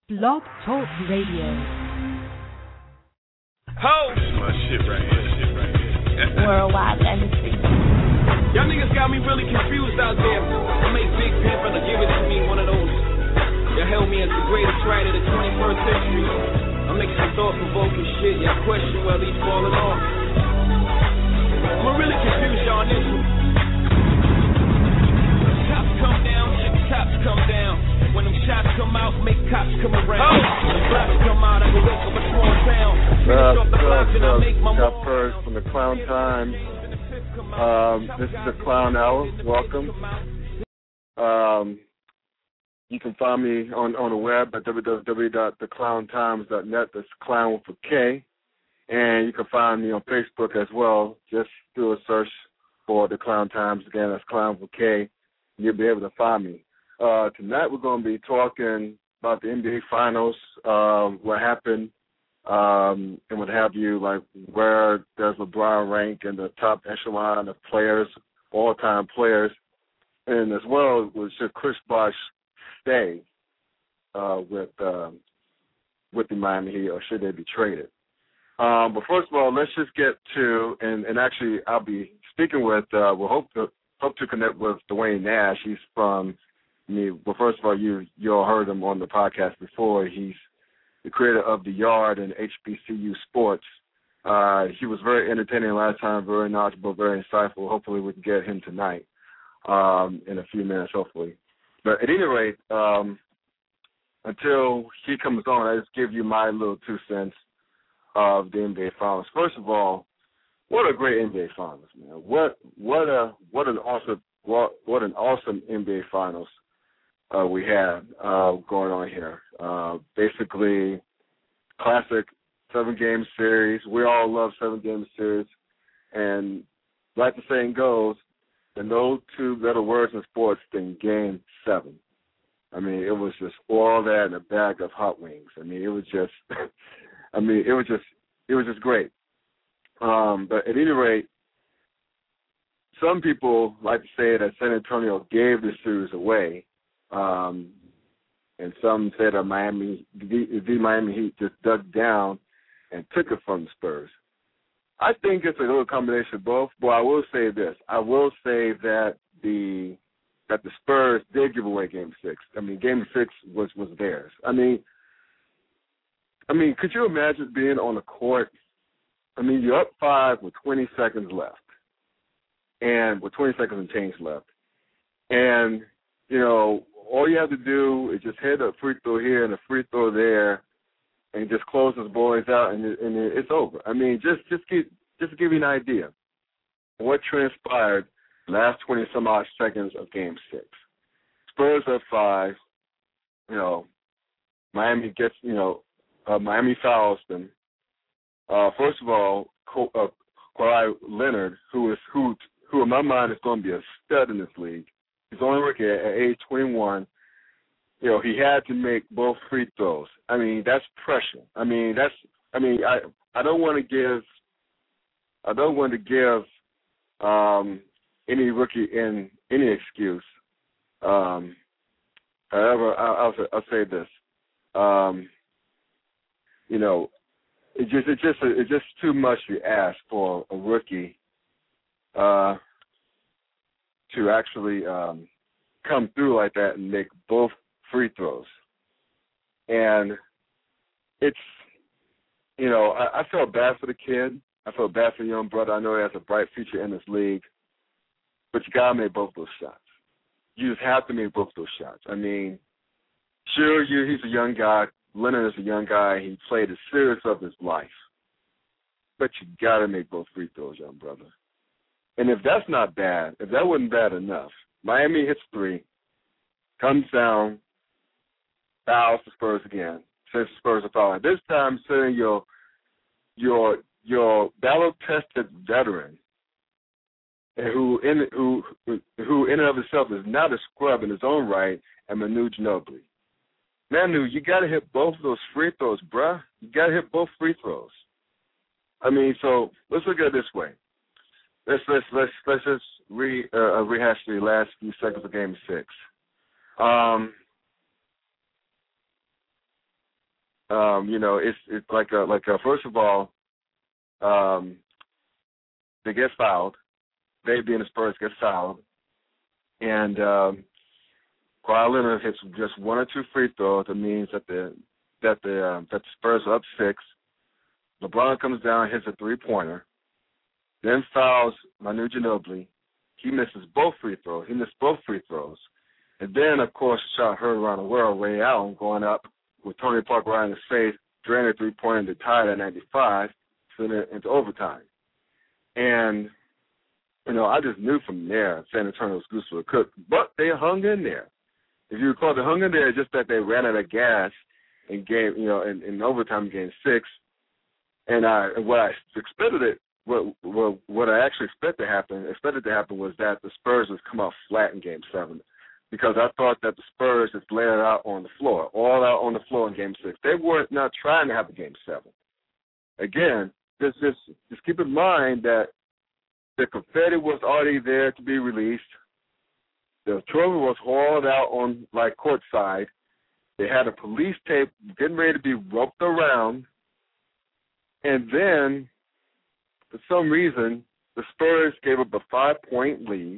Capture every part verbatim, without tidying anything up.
Blog Talk Radio. Ho! My shit right here, shit right here. Worldwide Legacy. Y'all niggas got me really confused out there. I make Big Pimpin' to give it to me, one of those. Y'all held me as the greatest writer of the twenty-first century. I'm making some thought-provoking shit. Y'all question whether he's falling off. I'm really confused y'all on this one. Tops come down, chick tops come down. When them shots come out, make cops come around. Oh. When the blocks come out, I go wake up a small town. Finish off the blocks and I make my Up first from the Clown Times. Um, this is the Clown Hour. Welcome. Um, you can find me on, on the web at w w w dot the clown times dot net. That's Clown with a K. And you can find me on Facebook as well. Just do a search for the Clown Times. Again, that's Clown with a K. You'll be able to find me. Uh, tonight we're going to be talking about the N B A Finals, um, what happened, um, and what have you, like where does LeBron rank in the top echelon of players, all-time players, and as well, should Chris Bosh stay uh, with um, with the Miami Heat, or should they be traded? Um, but first of all, let's just get to, and, and actually I'll be speaking with, uh, we'll hope to, hope to connect with Dwayne Nash. He's from I mean, well, first of all, you you all heard him on the podcast before. He's the creator of The Yard and H B C U Sports. Uh, he was very entertaining last time, very knowledgeable, very insightful. Hopefully we can get him tonight um, in a few minutes, hopefully. But at any rate, um, until he comes on, I just give you my little two cents of the N B A Finals. First of all, what a great N B A Finals, man. What what a what an awesome what, what an awesome N B A Finals. Uh, we had uh, going on here. Uh, basically, classic seven-game series. We all love seven-game series. And like the saying goes, the no two better words in sports than game seven. I mean, it was just all that in a bag of hot wings. I mean, it was just, I mean, it was just, it was just great. Um, but at any rate, some people like to say that San Antonio gave the series away. Um, and some said that Miami, the, the Miami Heat just dug down and took it from the Spurs. I think it's a little combination of both. But I will say this: I will say that the that the Spurs did give away Game Six. I mean, Game Six was, was theirs. I mean, I mean, could you imagine being on the court? I mean, you're up five with twenty seconds left, and with twenty seconds and change left, and you know, all you have to do is just hit a free throw here and a free throw there, and just close those boys out, and, it, and it's over. I mean, just just give just to give you an idea of what transpired last twenty some odd seconds of Game Six. Spurs at five. You know, Miami gets you know, uh, Miami fouls them. Uh, first of all, Ka- uh, Kawhi Leonard, who is who who in my mind is going to be a stud in this league. He's only rookie at, at age twenty-one. You know, he had to make both free throws. I mean, that's pressure. I mean, that's. I mean, I I don't want to give. I don't want to give um, any rookie in any excuse. Um, however, I, I'll I'll say this. Um, you know, it just it just it's just too much to ask for a rookie. Uh, to actually um, come through like that and make both free throws. And it's, you know, I, I felt bad for the kid. I felt bad for the young brother. I know he has a bright future in this league. But you got to make both those shots. You just have to make both those shots. I mean, sure, you, he's a young guy. Leonard is a young guy. He played the series of his life. But you got to make both free throws, young brother. And if that's not bad, if that wasn't bad enough, Miami hits three, comes down, fouls the Spurs again. Says the Spurs are fouling. This time, saying your your your battle-tested veteran, and who in who who in and of himself is not a scrub in his own right, and Manu Ginobili. Manu, you got to hit both of those free throws, bruh. You got to hit both free throws. I mean, so let's look at it this way. Let's let's let's let's just re uh, rehash the last few seconds of Game Six. Um, Um, you know, it's it's like a like a, first of all, um, they get fouled. They being the Spurs get fouled, and um, Kawhi Leonard hits just one or two free throws. That means that the that the uh, that the Spurs are up six. LeBron comes down, hits a three pointer, then fouls Manu Ginobili. He misses both free throws. He missed both free throws. And then, of course, the shot heard around the world, Ray Allen going up with Tony Parker right in his face, draining a three-pointer to tie it at ninety-five, send it into overtime. And, you know, I just knew from there San Antonio was goose for the cook. But they hung in there. If you recall, they hung in there just that they ran out of gas in game, you know, in, in overtime game six. And I, what I expected it, what, what what I actually expected to happen, expected to happen was that the Spurs would come out flat in game seven, because I thought that the Spurs just laid it out on the floor, all out on the floor in game six. They weren't not trying to have a game seven. Again, just just just keep in mind that the confetti was already there to be released. The trophy was hauled out on like courtside. They had a police tape getting ready to be roped around. And then, for some reason, the Spurs gave up a five-point lead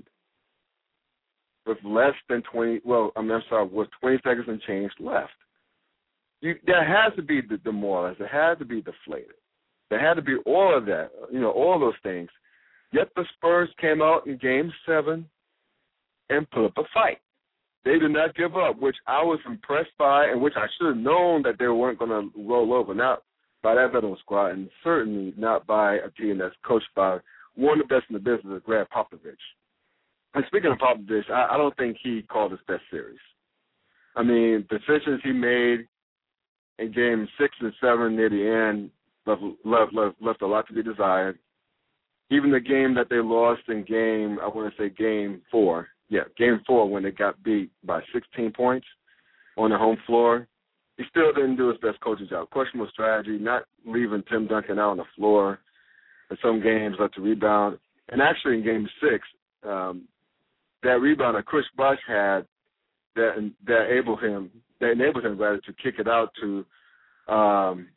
with less than twenty. Well, I mean, I'm sorry, with twenty seconds and change left. You, that has to be demoralized. It had to be deflated. There had to be all of that. You know, all those things. Yet the Spurs came out in Game Seven and put up a fight. They did not give up, which I was impressed by, and which I should have known that they weren't going to roll over. Not by that veteran squad, and certainly not by a team that's coached by one of the best in the business, Greg Popovich. And speaking of Popovich, I, I don't think he called his best series. I mean, the decisions he made in game six and seven near the end left, left, left, left a lot to be desired. Even the game that they lost in game, I want to say game four, yeah, game four when they got beat by sixteen points on the home floor, he still didn't do his best coaching job. Questionable strategy, not leaving Tim Duncan out on the floor in some games, let to rebound. And actually in game six, um, that rebound that Chris Bosh had that that enabled him, that enabled him rather to kick it out to um,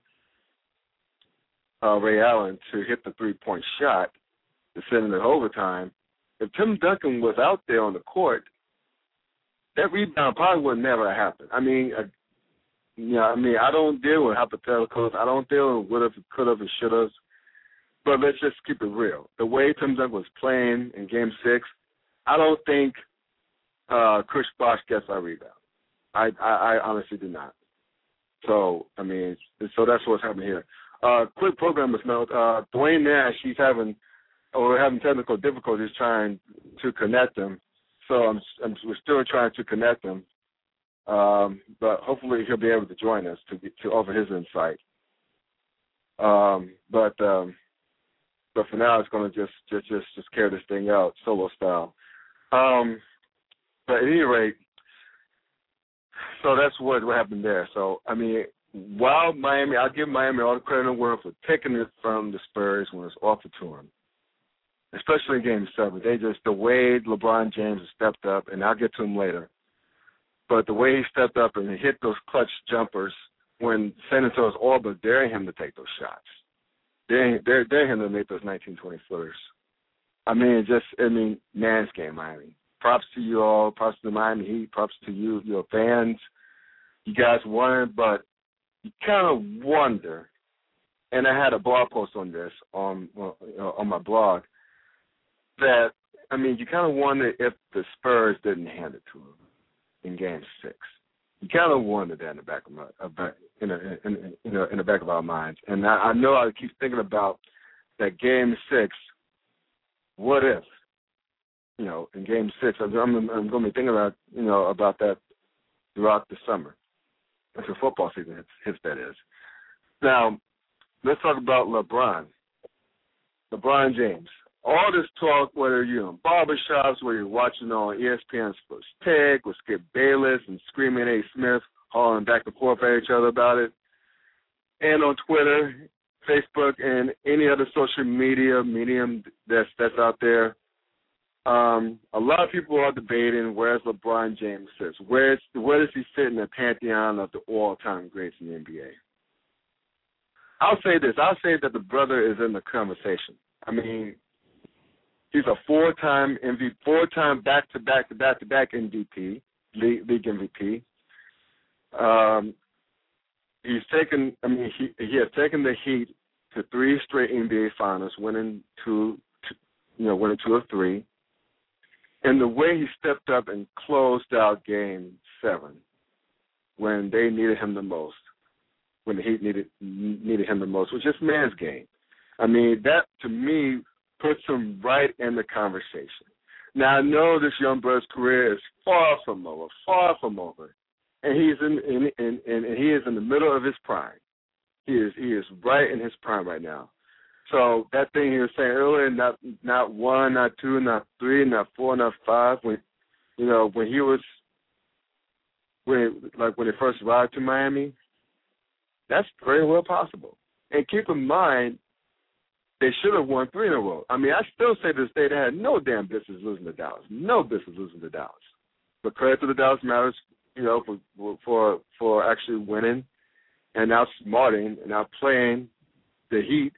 uh, Ray Allen to hit the three-point shot to send it to overtime. If Tim Duncan was out there on the court, that rebound probably would never happen. I mean, uh, yeah, I mean, I don't deal with hypotheticals. I don't deal with what if, could have, and should have. But let's just keep it real. The way Tim Duncan was playing in Game Six, I don't think uh, Chris Bosh gets our rebound. I, I, I honestly do not. So I mean, so that's what's happening here. Uh, quick programmer's note: uh, Dwayne Nash, he's having or having technical difficulties trying to connect him. So I'm, I'm we're still trying to connect him. Um, but hopefully he'll be able to join us to to offer his insight. Um, but um, but for now, it's going to just just just just carry this thing out solo style. Um, but at any rate, so that's what what happened there. So I mean, while Miami, I'll give Miami all the credit in the world for taking it from the Spurs when it's offered to them, especially in Game Seven. They just the way LeBron James has stepped up, and I'll get to him later. But the way he stepped up and hit those clutch jumpers when San Antonio's all but daring him to take those shots. Daring, daring, daring him to make those nineteen, twenty footers. I mean, just, I mean, man's game, Miami. Props to you all. Props to the Miami Heat. Props to you, your fans. You guys won, but you kind of wonder, and I had a blog post on this on, on my blog, that, I mean, you kind of wonder if the Spurs didn't hand it to them in Game Six. You kind of wonder that in the back of my, in, a, in, in, a, in the back of our minds. And I, I know I keep thinking about that Game Six. What if, you know, in Game Six? I'm, I'm, I'm going to be thinking about, you know, about that throughout the summer. That's the football season hits, hits that is. Now, let's talk about LeBron. LeBron James. All this talk, whether you're in barbershops, whether you're watching on E S P N Sports Tech with Skip Bayless and Screaming A. Smith, hauling back and forth at each other about it, and on Twitter, Facebook, and any other social media medium that's that's out there, um, a lot of people are debating where's LeBron James sits. Where's where does he sit in the pantheon of the all-time greats in the N B A? I'll say this. I'll say that the brother is in the conversation. I mean, he's a four-time M V P, four-time back-to-back to back-to-back M V P, league, league M V P. Um, he's taken. I mean, he he has taken the Heat to three straight N B A Finals, winning two, two you know, winning two or three. And the way he stepped up and closed out Game Seven when they needed him the most, when the Heat needed needed him the most, was just man's game. I mean, that to me puts him right in the conversation. Now I know this young brother's career is far from over, far from over, and he's in, in, in, in and he is in the middle of his prime. He is he is right in his prime right now. So that thing he was saying earlier, not not one, not two, not three, not four, not five. When you know when he was when like when he first arrived to Miami, that's very well possible. And keep in mind, they should have won three in a row. I mean, I still say to this day they had no damn business losing to Dallas, no business losing to Dallas. But credit to the Dallas Mavericks, you know, for for for actually winning and outsmarting and outplaying the Heat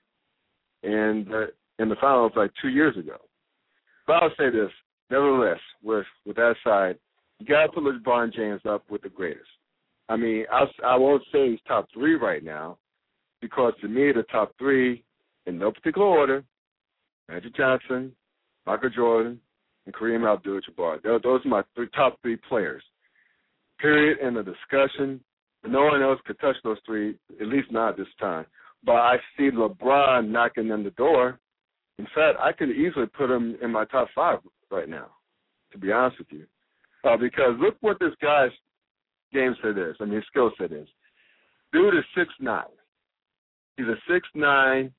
in the, in the finals like two years ago. But I'll say this, nevertheless, with, with that side, you got to put LeBron James up with the greatest. I mean, I, I won't say he's top three right now because to me the top three, in no particular order, Magic Johnson, Michael Jordan, and Kareem Abdul-Jabbar. Those are my three, top three players, period, in the discussion. No one else could touch those three, at least not at this time. But I see LeBron knocking on the door. In fact, I could easily put him in my top five right now, to be honest with you. Uh, because look what this guy's game set is. I mean, his skill set is. Dude is six nine. He's a six nine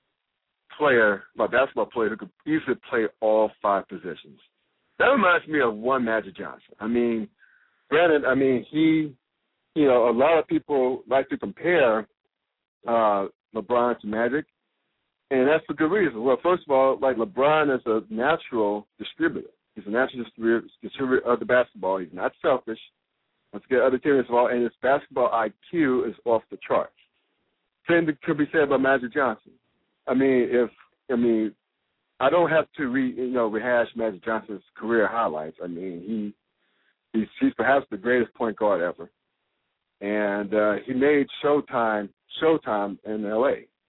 player, a basketball player who could easily play all five positions. That reminds me of one Magic Johnson. I mean, granted, I mean, he, you know, a lot of people like to compare uh, LeBron to Magic, and that's for good reason. Well, first of all, like LeBron is a natural distributor. He's a natural distributor, distributor of the basketball. He's not selfish. Let's get other teams involved, and his basketball I Q is off the charts. Same could be said about Magic Johnson. I mean, if I mean, I don't have to re you know rehash Magic Johnson's career highlights. I mean, he he's, he's perhaps the greatest point guard ever, and uh, he made Showtime Showtime in L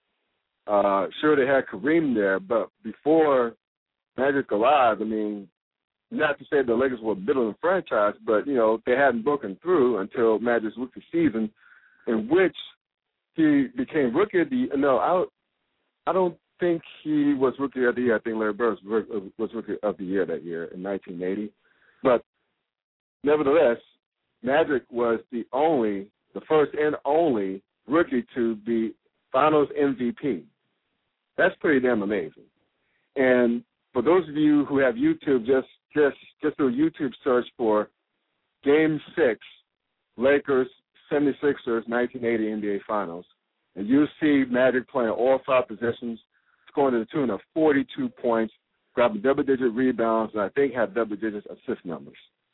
A. Uh, sure, they had Kareem there, but before Magic arrived, I mean, not to say the Lakers were a middle of the franchise, but you know they hadn't broken through until Magic's rookie season, in which he became rookie of the no I I don't think he was rookie of the year. I think Larry Bird was, was rookie of the year that year in nineteen eighty. But nevertheless, Magic was the only, the first and only rookie to be Finals M V P. That's pretty damn amazing. And for those of you who have YouTube, just just just do a YouTube search for Game Six, Lakers seventy-sixers nineteen eighty N B A Finals, and you'll see Magic playing all five positions, scoring to the tune of forty-two points, grabbing double-digit rebounds, and I think had double-digit assist numbers.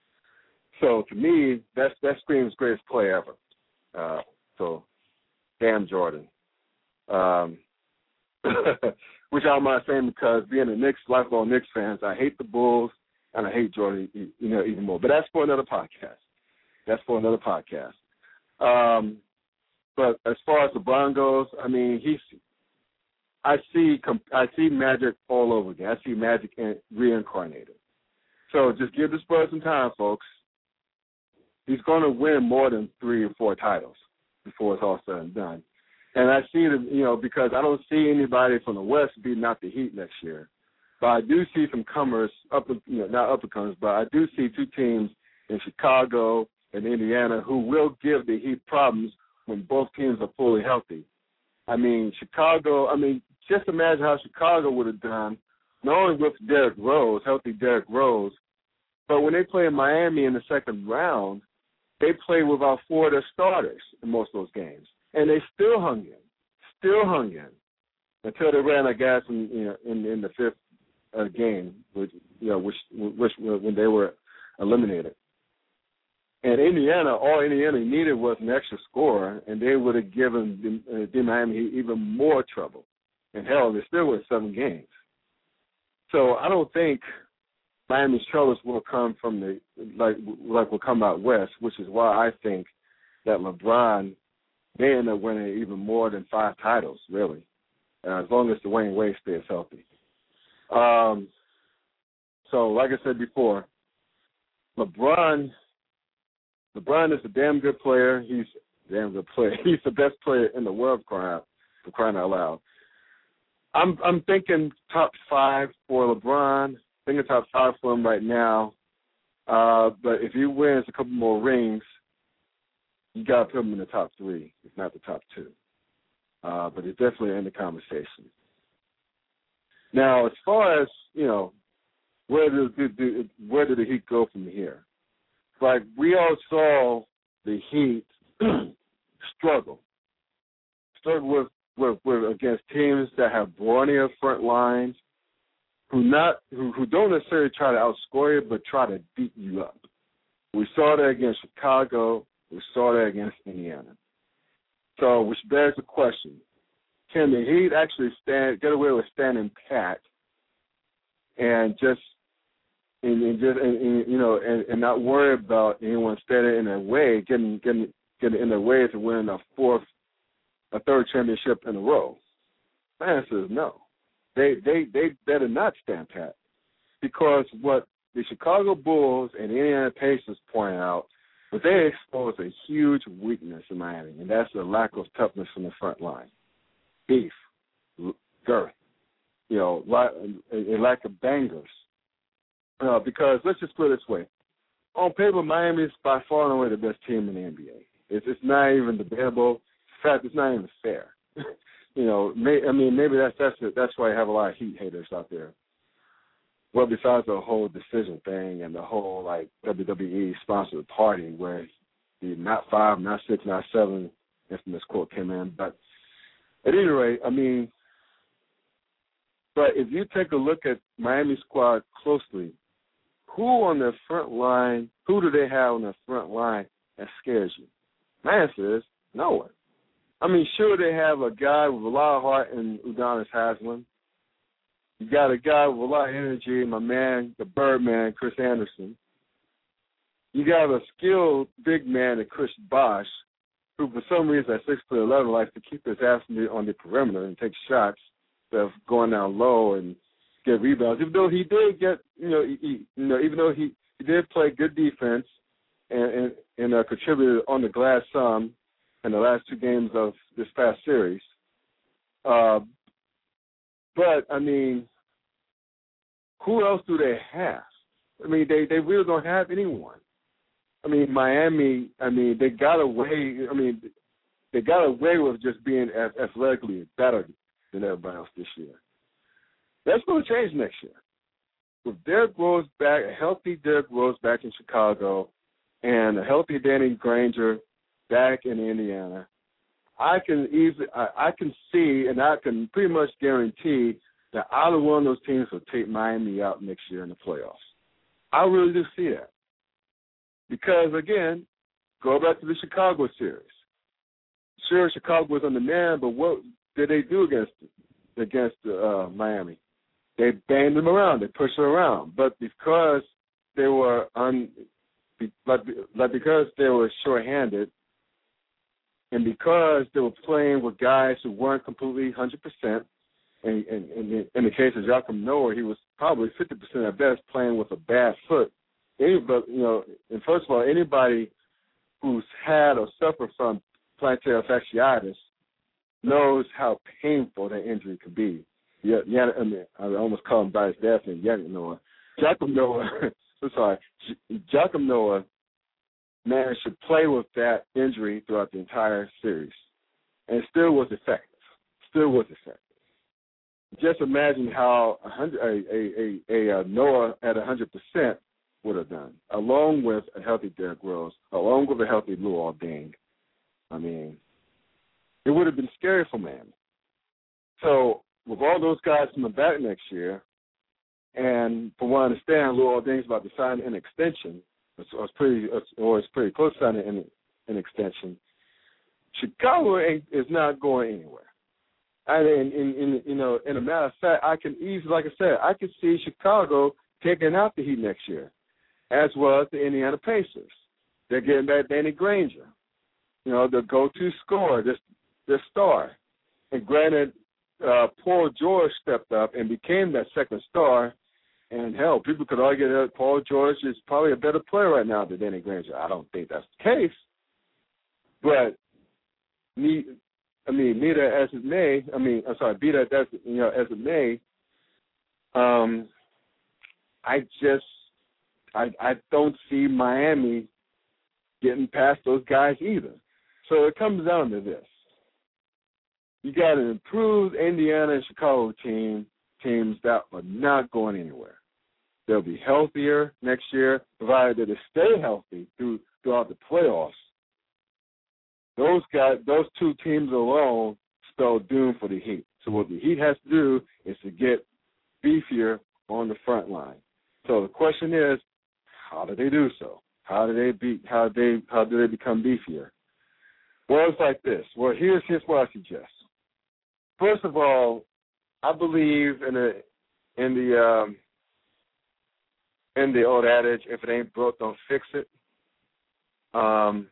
So to me, that's that screams greatest play ever. Uh, so, damn Jordan. Um, which I don't mind saying because being a Knicks, lifelong Knicks fans, I hate the Bulls and I hate Jordan, you know, even more. But that's for another podcast. That's for another podcast. Um, but as far as LeBron goes, I mean, he's. I see, I see Magic all over again. I see Magic reincarnated. So just give this brother some time, folks. He's going to win more than three or four titles before it's all said and done. And I see them, you know, because I don't see anybody from the West beating out the Heat next year. But I do see some comers, up, you know, not up-and-comers, but I do see two teams in Chicago and Indiana who will give the Heat problems when both teams are fully healthy. I mean, Chicago, I mean, just imagine how Chicago would have done, not only with Derrick Rose, healthy Derrick Rose, but when they play in Miami in the second round, they play without four of their starters in most of those games. And they still hung in, still hung in, until they ran out of gas in, you know, in, in the fifth uh, game, which, you know, which, which when they were eliminated. And Indiana, all Indiana needed was an extra scorer, and they would have given the, the Miami even more trouble. And hell, they still won seven games. So I don't think Miami's troubles will come from the like like will come out west, which is why I think that LeBron may end up winning even more than five titles, really, uh, as long as Dwayne Wade stays healthy. Um, so, like I said before, LeBron. LeBron is a damn good player. He's a damn good player. He's the best player in the world, for crying out, for crying out loud. I'm I'm thinking top five for LeBron. Thinking top five for him right now. Uh, but if he wins a couple more rings, you got to put him in the top three, if not the top two. Uh, but he's definitely in the conversation. Now, as far as, you know, where did, where did the Heat go from here? Like, we all saw the Heat struggle. Struggle with, with, with against teams that have brawnier front lines, who not who, who don't necessarily try to outscore you, but try to beat you up. We saw that against Chicago. We saw that against Indiana. So, which begs the question, can the Heat actually stand get away with standing pat and just And, and just and, and, you know, and, and not worry about anyone standing in their way, getting getting getting in their way to win a fourth, a third championship in a row? My answer is no. They they they better not stand pat, because what the Chicago Bulls and the Indiana Pacers point out, but they expose a huge weakness in Miami, and that's the lack of toughness from the front line, beef, girth, you know, a lack of bangers. Uh, because let's just put it this way. On paper, Miami is by far and away the best team in the N B A. It's, it's not even debatable. In fact, it's not even fair. you know, may, I mean, maybe that's that's it. That's why I have a lot of Heat haters out there. Well, besides the whole decision thing and the whole, like, W W E sponsored party where the not five, not six, not seven infamous quote came in. But at any rate, I mean, but if you take a look at Miami's squad closely, who on their front line, who do they have on their front line that scares you? My answer is no one. I mean, sure, they have a guy with a lot of heart in Udonis Haslem. You got a guy with a lot of energy, my man, the Birdman, Chris Anderson. You got a skilled big man, Chris Bosh, who for some reason at six foot eleven likes to keep his ass on the perimeter and take shots instead of going down low and get rebounds. Even though he did get, you know, he, you know, even though he, he did play good defense and and, and uh, contributed on the glass some in the last two games of this past series. Uh, but I mean, who else do they have? I mean, they, they really don't have anyone. I mean, Miami, I mean, they got away, I mean, they got away with just being athletically better than everybody else this year. That's going to change next year. With Derrick Rose back, a healthy Derrick Rose back in Chicago, and a healthy Danny Granger back in Indiana, I can easily, I, I can see, and I can pretty much guarantee that either one of those teams will take Miami out next year in the playoffs. I really do see that. Because, again, go back to the Chicago series. Sure, Chicago was on the man, but what did they do against against uh, Miami? They banged them around. They pushed them around. But because they were un, like, like because they were shorthanded, and because they were playing with guys who weren't completely one hundred percent, and, and, and in the case of Joakim Noah, he was probably fifty percent at best playing with a bad foot. Anybody, you know, and first of all, anybody who's had or suffered from plantar fasciitis knows how painful that injury could be. Yeah, yeah. I mean, I almost call him by his dad's name, Joakim Noah. Joakim Noah. I'm sorry, Joakim Noah managed to play with that injury throughout the entire series, and still was effective. Still was effective. Just imagine how a hundred, a, a, a, a Noah at one hundred percent would have done, along with a healthy Derrick Rose, along with a healthy Luol Deng. I mean, it would have been scary for Miami. So with all those guys coming back next year, and from what I understand, Luol Deng's about to sign an extension, It's, it's pretty, it's, or it's pretty close to an, an extension. Chicago ain't, is not going anywhere. And in, in, in, you know, in a matter of fact, I can easily, like I said, I can see Chicago taking out the Heat next year, as well as the Indiana Pacers. They're getting back Danny Granger, you know, the go-to scorer, this this star. And granted, uh, Paul George stepped up and became that second star. And hell, people could argue that Paul George is probably a better player right now than Danny Granger. I don't think that's the case, but me. I mean, be that as it may, I mean, I'm sorry, be that as, you know, as it may, um, I just, I, I don't see Miami getting past those guys either. So it comes down to this. You got an improved Indiana and Chicago team, teams that are not going anywhere. They'll be healthier next year, provided that they stay healthy through, throughout the playoffs. Those guys, those two teams alone spell doom for the Heat. So what the Heat has to do is to get beefier on the front line. So the question is, how do they do so? How do they be? How do they? How do they become beefier? Well, it's like this. Well, here's here's what I suggest. First of all, I believe in the in the um, in the old adage, if it ain't broke, don't fix it. Um.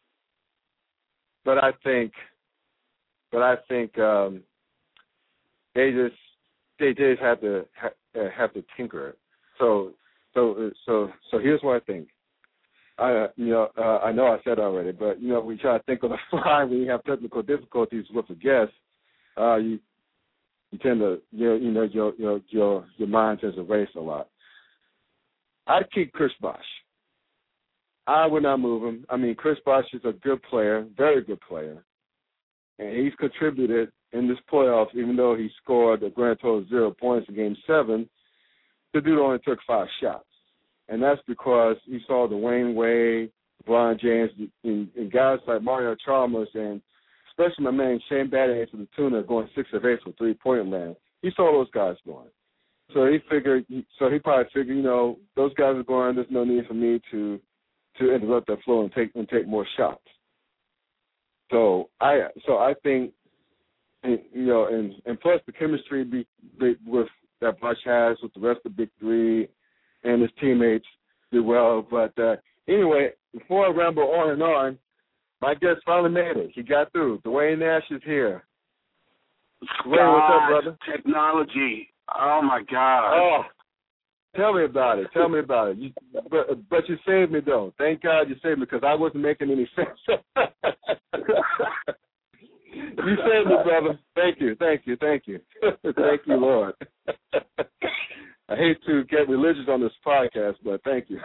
But I think, but I think um, they just they just have to ha- have to tinker it. So so so so here's what I think. I you know uh, I know I said already, but you know we try to think on the fly when you have technical difficulties with a guest. Uh, you you tend to you know, you know your your your your mind tends to race a lot. I'd keep Chris Bosh. I would not move him. I mean, Chris Bosh is a good player, very good player, and he's contributed in this playoffs, even though he scored a grand total of zero points in Game Seven. The dude only took five shots, and that's because he saw Dwayne Wade, LeBron James, and, and guys like Mario Chalmers, and especially my man Shane Battier for the Tuna going six of eight for three-point land. He saw those guys going, so he figured. So he probably figured, you know, those guys are going. There's no need for me to. to interrupt that flow and take and take more shots. So I so I think, and, you know, and, and plus the chemistry be, be with that Bosh has with the rest of the big three and his teammates do well. But uh, anyway, before I ramble on and on, my guest finally made it. He got through. Dwayne Nash is here. Dwayne, what's up, brother? Technology. Oh my God. Oh. Tell me about it. Tell me about it. You, but, but you saved me, though. Thank God you saved me because I wasn't making any sense. You saved me, brother. Thank you. Thank you. Thank you. Thank you, Lord. I hate to get religious on this podcast, but thank you.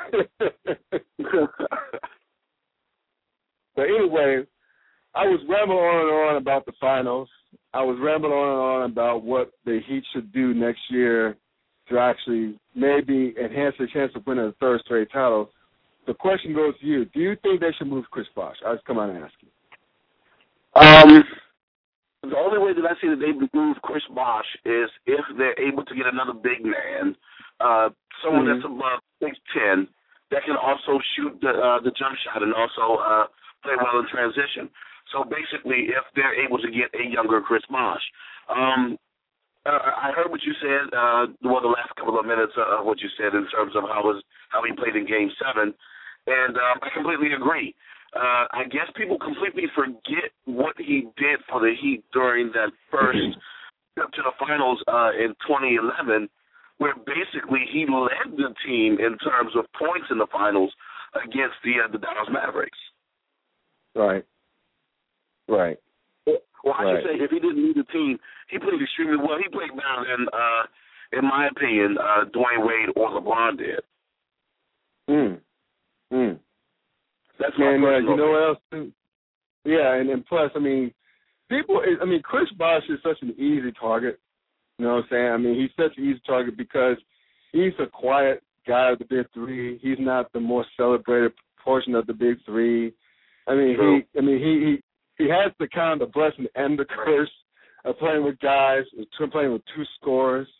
But anyway, I was rambling on and on about the finals. I was rambling on and on about what the Heat should do next year to actually maybe enhance their chance of winning a third straight title. The question goes to you. Do you think they should move Chris Bosh? I'll just come out and ask you. Um, the only way that I see that they move Chris Bosh is if they're able to get another big man, uh, someone mm-hmm. that's above six ten, that can also shoot the uh, the jump shot and also uh, play well in transition. So basically, if they're able to get a younger Chris Bosh. Um, Uh, I heard what you said, uh, well, the last couple of minutes of what you said in terms of how was how he played in Game seven, and um, I completely agree. Uh, I guess people completely forget what he did for the Heat during that first trip to the finals uh, in twenty eleven, where basically he led the team in terms of points in the finals against the, uh, the Dallas Mavericks. Right. Right. Well, I right. should say, if he didn't lead the team, he played extremely well. He played better than, uh, in my opinion, uh, Dwayne Wade or LeBron did. Mm. Mm. That's my and, uh, personal you know what else, too? Yeah, and, and plus, I mean, people, I mean, Chris Bosh is such an easy target. You know what I'm saying? I mean, he's such an easy target because he's a quiet guy of the big three. He's not the more celebrated portion of the big three. I mean, True. he, I mean, he, he, He has the kind of blessing and the curse of playing with guys, playing with two scorers.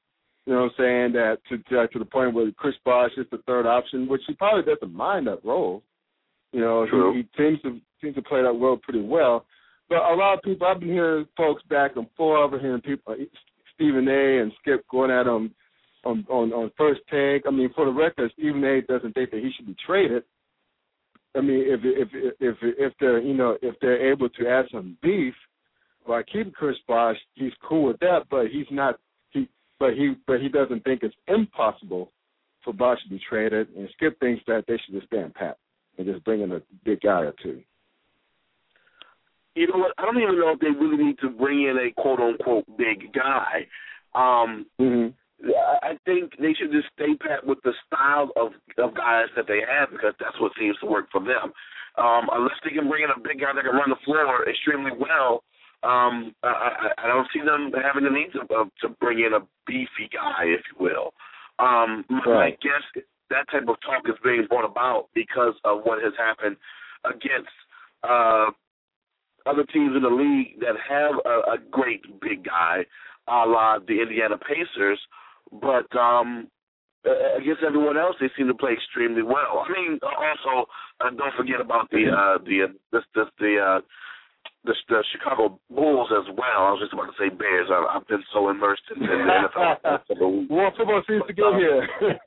You know what I'm saying? That to to, to the point where Chris Bosh is the third option, which he probably doesn't mind that role. You know, he, he seems to seems to play that role pretty well. But a lot of people, I've been hearing folks back and forth, hearing people, Stephen A. and Skip going at him on, on on first take. I mean, for the record, Stephen A. doesn't think that he should be traded. I mean, if if if if they're you know if they're able to add some beef by keeping Chris Bosh, he's cool with that. But he's not. He but he but he doesn't think it's impossible for Bosh to be traded. And Skip thinks that they should just stand pat and just bring in a big guy or two. You know what? I don't even know if they really need to bring in a quote unquote big guy. Um, mm-hmm. I think they should just stay pat with the style of, of guys that they have, because that's what seems to work for them. Um, unless they can bring in a big guy that can run the floor extremely well, um, I, I don't see them having the need to, uh, to bring in a beefy guy, if you will. Um, right. I guess that type of talk is being brought about because of what has happened against uh, other teams in the league that have a, a great big guy, a la the Indiana Pacers. But um, against everyone else, they seem to play extremely well. I mean, also uh, don't forget about the uh, the uh, this, this, the, uh, the the Chicago Bulls as well. I was just about to say Bears. I, I've been so immersed in, in the N F L. Well, football seems to get here.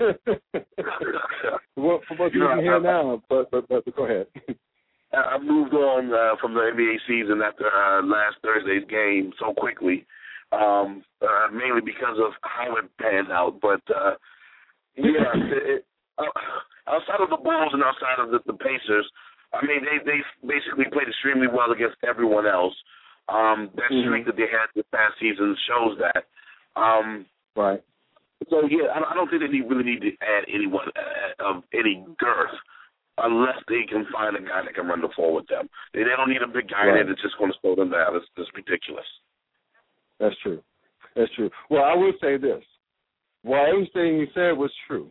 Well, football seems to here now. But, but but but go ahead. I moved on uh, from the N B A season after uh, last Thursday's game so quickly. Um, uh, mainly because of how it panned out. But, uh, yeah, it, uh, outside of the Bulls and outside of the, the Pacers, I mean, they, they basically played extremely well against everyone else. Um, that mm-hmm. streak that they had this past season shows that. Um, right. So, yeah, I, I don't think they need, really need to add anyone uh, of any girth unless they can find a guy that can run the floor with them. They, they don't need a big guy right. in there that's just going to slow them down. It's just ridiculous. That's true. That's true. Well, I will say this. While everything you said was true,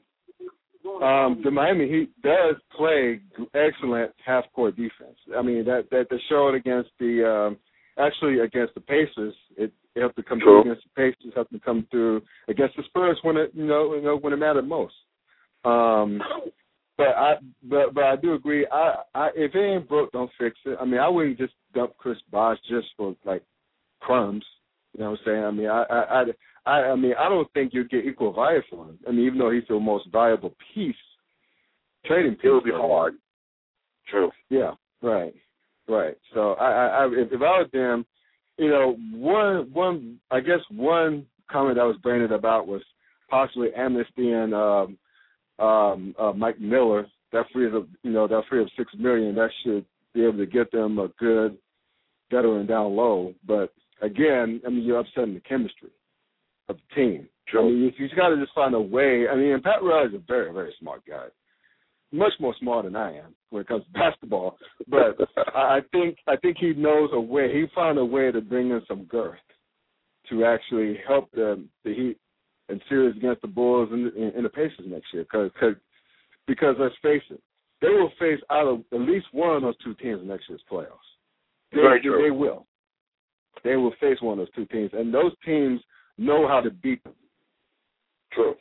um, the Miami Heat does play excellent half-court defense. I mean, that that they showed against the um, actually against the Pacers. It, it helped to come true. through against the Pacers. Helped to come through against the Spurs when it you know, you know when it mattered most. Um, but I but but I do agree. I, I if it ain't broke, don't fix it. I mean, I wouldn't just dump Chris Bosh just for like crumbs. You know what I'm saying? I mean, I, I, I, I mean, I don't think you'd get equal value for him. I mean, even though he's the most valuable piece, trading piece. It would be hard. True. Yeah. Right. Right. So, I, I, I if, if I was them, you know, one, one, I guess one comment I was branded about was possibly amnestying um, um, uh, Mike Miller. That frees up, you know, that free up six million. That should be able to get them a good veteran down low, but. Again, I mean, you're upsetting the chemistry of the team. True. I mean, you, you got to just find a way. I mean, and Pat Riley is a very, very smart guy, much more smart than I am when it comes to basketball. But I think I think he knows a way. He found a way to bring in some girth to actually help the the Heat in series against the Bulls and, and, and the Pacers next year. Cause, cause, because let's face it, they will face out of at least one of those two teams in next year's playoffs. They, very true. They will. They will face one of those two teams, and those teams know how to beat them. True.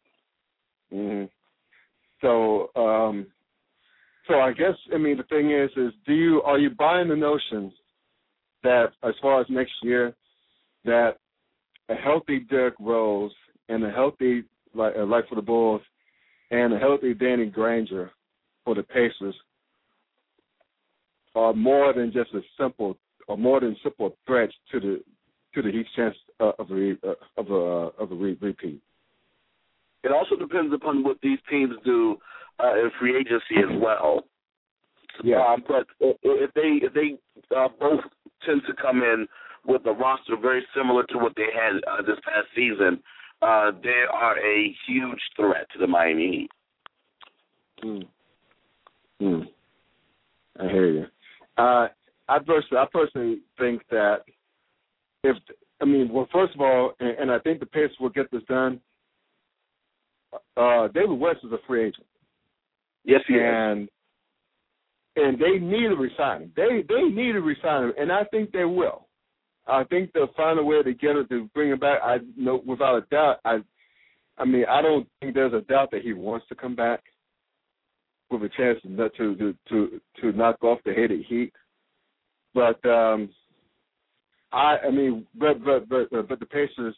Mm-hmm. So, um, so I guess I mean the thing is, is do you are you buying the notion that as far as next year, that a healthy Derrick Rose and a healthy like uh, like for the Bulls and a healthy Danny Granger for the Pacers are more than just a simple. Or more than simple threats to the to the Heat's chance uh, of a re, uh, of a of a re, repeat. It also depends upon what these teams do uh, in free agency as well. Yeah, um, but if they if they uh, both tend to come in with a roster very similar to what they had uh, this past season, uh, they are a huge threat to the Miami Heat. Mm. Mm. I hear you. Uh, I personally, I personally think that if, I mean, well, first of all, and, and I think the Pacers will get this done, uh, David West is a free agent. Yes, he and, is. And they need to resign him. They they need to resign him, and I think they will. I think they'll find a way to get it, to bring him back. I know without a doubt. I I mean, I don't think there's a doubt that he wants to come back with a chance to to to to knock off the hated Heat. But um, I, I mean, but but but but the Pacers,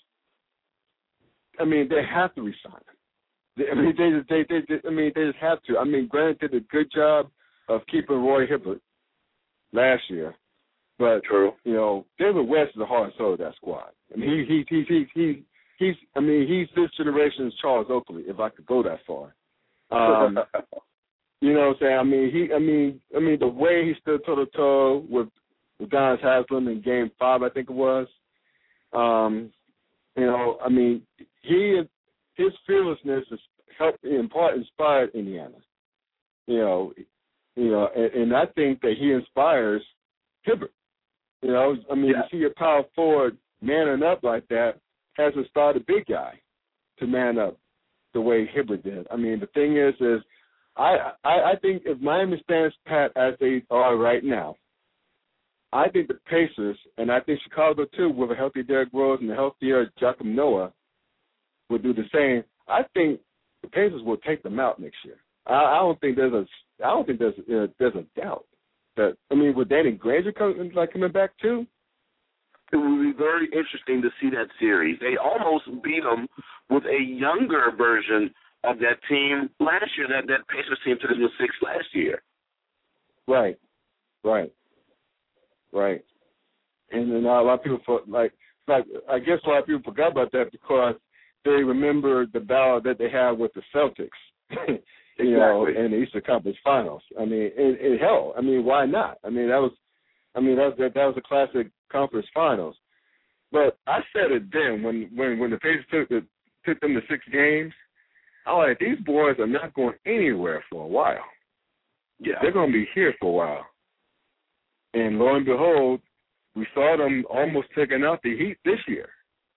I mean, they have to resign him. I mean, they, they they they I mean, they just have to. I mean, Grant did a good job of keeping Roy Hibbert last year, but True. you know, David West is the heart and soul of that squad. I mean, he he he he, he he's I mean, he's this generation's Charles Oakley, if I could go that far. Um, you know what I'm saying? I mean, he I mean I mean the way he stood toe to toe with Udonis Haslem in Game Five, I think it was. Um, you know, I mean, he his fearlessness is helped in part inspired Indiana. You know, you know, and, and I think that he inspires Hibbert. You know, I mean, yeah. to see a power forward manning up like that has inspired a big guy to man up the way Hibbert did. I mean, the thing is, is I I, I think if Miami stands pat as they are right now, I think the Pacers, and I think Chicago too, with a healthy Derrick Rose and a healthier Joakim Noah, would do the same. I think the Pacers will take them out next year. I, I don't think there's a I don't think there's uh, there's a doubt that I mean, with Danny Granger coming like coming back too. It would be very interesting to see that series. They almost beat them with a younger version of that team last year. That that Pacers team took them to six last year. Right, right, right. And then a lot of people for, like like I guess a lot of people forgot about that because they remember the battle that they had with the Celtics. You know, exactly. in the Eastern Conference Finals. I mean, and, and hell, I mean, why not? I mean, that was, I mean, that that, that was a classic conference finals. But I said it then when when when the Pacers took the, took them to six games. I was like, these boys are not going anywhere for a while. Yeah, they're going to be here for a while. And lo and behold, we saw them almost taking out the Heat this year.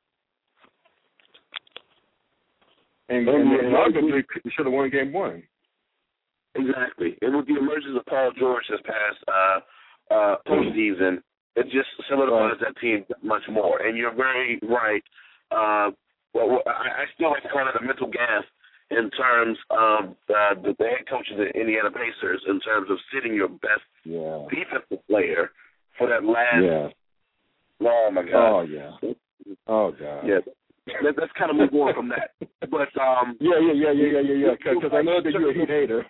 And, and, and arguably should have won game one. Exactly. And with the emergence of Paul George this past uh, uh, postseason, it just solidifies that team much more. And you're very right. Uh, well, I, I still like to call it a mental gas in terms of uh, the, the head coach of the Indiana Pacers in terms of sitting your best yeah. defensive player for that last. Yeah. Oh my God. Oh yeah. Oh God. Yeah. Let, let's kind of move on from that. But um, yeah, yeah, yeah, yeah, yeah, yeah, yeah. Because I know that you're a Heat hater.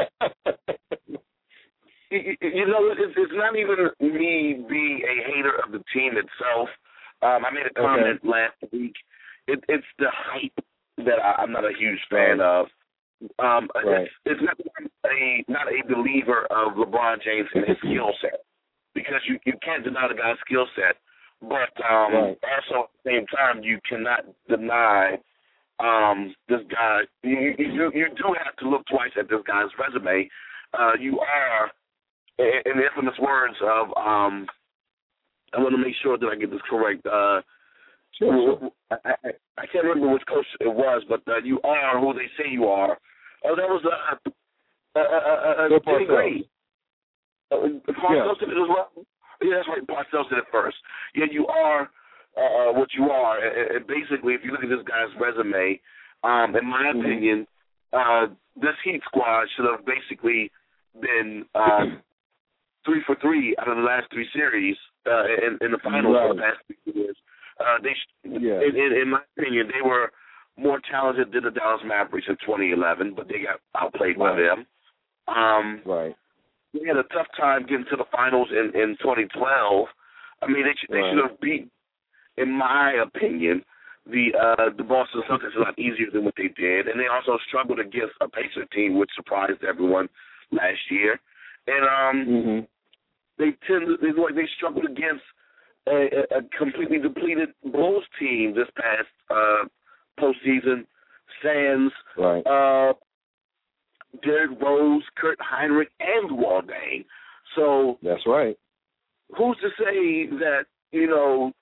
you, you know, it's, it's not even me being a hater of the team itself. Um, I made a comment okay. last week. It, it's the hype that I, I'm not a huge fan right. of. Um, right. It's, it's not a not a believer of LeBron James and his skill set because you, you can't deny the guy's skill set. But um, right. also at the same time, you cannot deny um, this guy. You, you you do have to look twice at this guy's resume. Uh, you are, in the infamous words of, um, I want to make sure that I get this correct. Uh, sure. I, I, I can't remember which coach it was, but uh, you are who they say you are. Oh, that was a, a, a, a, a Danny Green. Uh, Parcells did it as well. Yeah, that's right. Parcells did it first. Yeah, you are uh, what you are. And, and basically, if you look at this guy's resume, um, in my mm-hmm. opinion, uh, this Heat squad should have basically been uh, three for three out of the last three series uh, in, in the finals right. for the past three years. Uh, they, yeah. in, in, in my opinion, they were more talented than the Dallas Mavericks in twenty eleven, but they got outplayed right. by them. Um, right. They had a tough time getting to the finals in, in twenty twelve. I mean, they, they right. should have beat, in my opinion, the uh, the Boston Celtics a lot easier than what they did. And they also struggled against a Pacer team, which surprised everyone last year. And um, mm-hmm. they tend to, they, like, they struggled against a, a completely depleted Bulls team this past uh, postseason. Sans, right. uh, Derrick Rose, Kurt Heinrich, and Waldane. So that's right. Who's to say that, you know,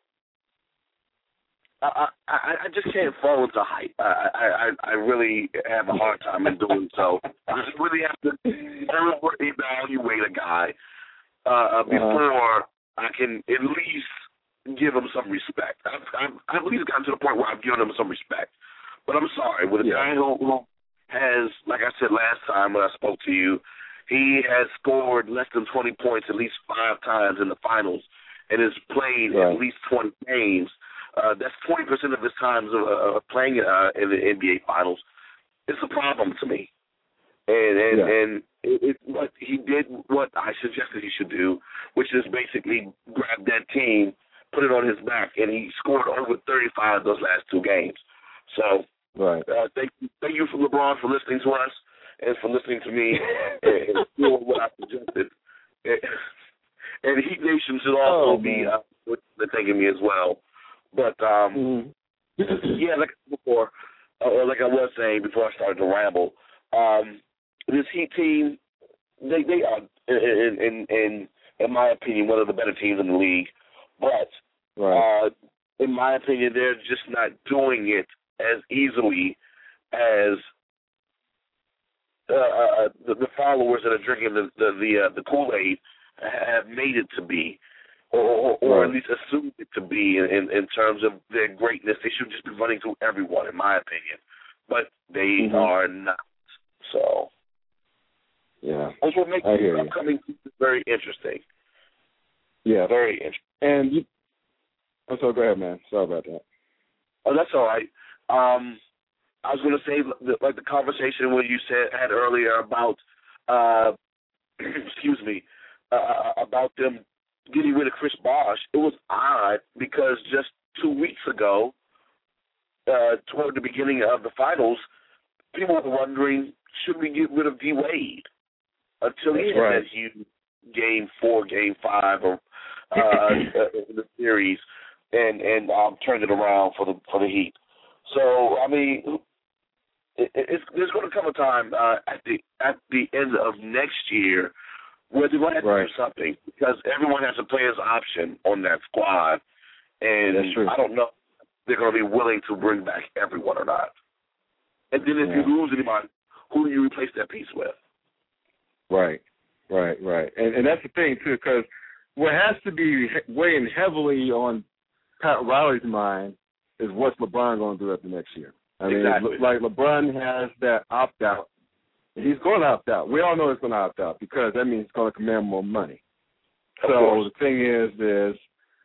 I I, I just can't fall into hype. I, I I really have a hard time in doing so. I just really have to evaluate a guy uh, before uh-huh. I can at least give him some respect. I've, I've, I've at least gotten to the point where I've given him some respect. But I'm sorry, with a yeah. guy who, who has, like I said last time when I spoke to you, he has scored less than twenty points at least five times in the finals and has played right. at least twenty games. Uh, that's twenty percent of his times of uh, playing uh, in the N B A Finals. It's a problem to me. And and, yeah. and it, it, what he did, what I suggested he should do, which is basically grab that team, put it on his back, and he scored over thirty-five those last two games. So right. uh, thank you, thank you for LeBron for listening to us and for listening to me and, and doing what I suggested. And, and Heat Nation should also oh, be uh, thanking me as well. But um, mm-hmm. yeah, like before, or like I was saying before I started to ramble. Um, This Heat team, they they are, in, in in in my opinion, one of the better teams in the league. But right. uh, in my opinion, they're just not doing it as easily as uh, uh, the, the followers that are drinking the the the, uh, the Kool-Aid have made it to be, or or, or right. at least assumed it to be in, in in terms of their greatness. They should just be running through everyone, in my opinion. But they mm-hmm. are not. So. Yeah, That's what makes the upcoming season very interesting. Yeah, very interesting. And you, oh, so go ahead, man. Sorry about that. Oh, that's all right. Um, I was going to say, like the conversation when you said had earlier about, uh, excuse me, uh, about them getting rid of Chris Bosh. It was odd because just two weeks ago, uh, toward the beginning of the finals, people were wondering, should we get rid of D Wade? Until he had right. that huge game four, game five, or uh, in the series, and and um, turned it around for the for the Heat. So I mean, it, it's, there's going to come a time uh, at the at the end of next year where they're going to have right. to do something because everyone has a player's option on that squad, and That's true. I don't know if they're going to be willing to bring back everyone or not. And then if yeah. you lose anybody, who do you replace that piece with? Right, right, right. And and that's the thing, too, because what has to be weighing heavily on Pat Riley's mind is what's LeBron going to do after next year. I mean, exactly. like LeBron has that opt-out. He's going to opt out. We all know he's going to opt out because that means he's going to command more money. Of so course. the thing is, is